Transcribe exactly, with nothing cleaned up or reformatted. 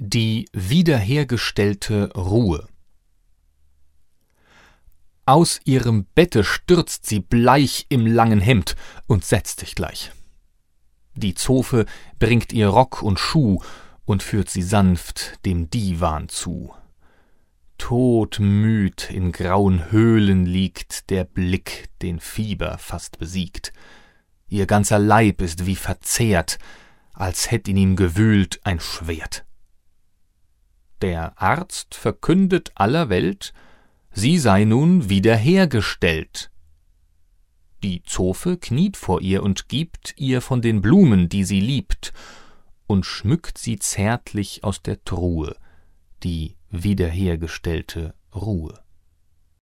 Die wiederhergestellte Ruhe. Aus ihrem Bette stürzt sie bleich im langen Hemd und setzt sich gleich. Die Zofe bringt ihr Rock und Schuh und führt sie sanft dem Diwan zu. Todmüd in grauen Höhlen liegt der Blick, den Fieber fast besiegt. Ihr ganzer Leib ist wie verzehrt, als hätt in ihm gewühlt ein Schwert. Der Arzt verkündet aller Welt, sie sei nun wiederhergestellt. Die Zofe kniet vor ihr und gibt ihr von den Blumen, die sie liebt, und schmückt sie zärtlich aus der Truhe, die wiederhergestellte Ruhe.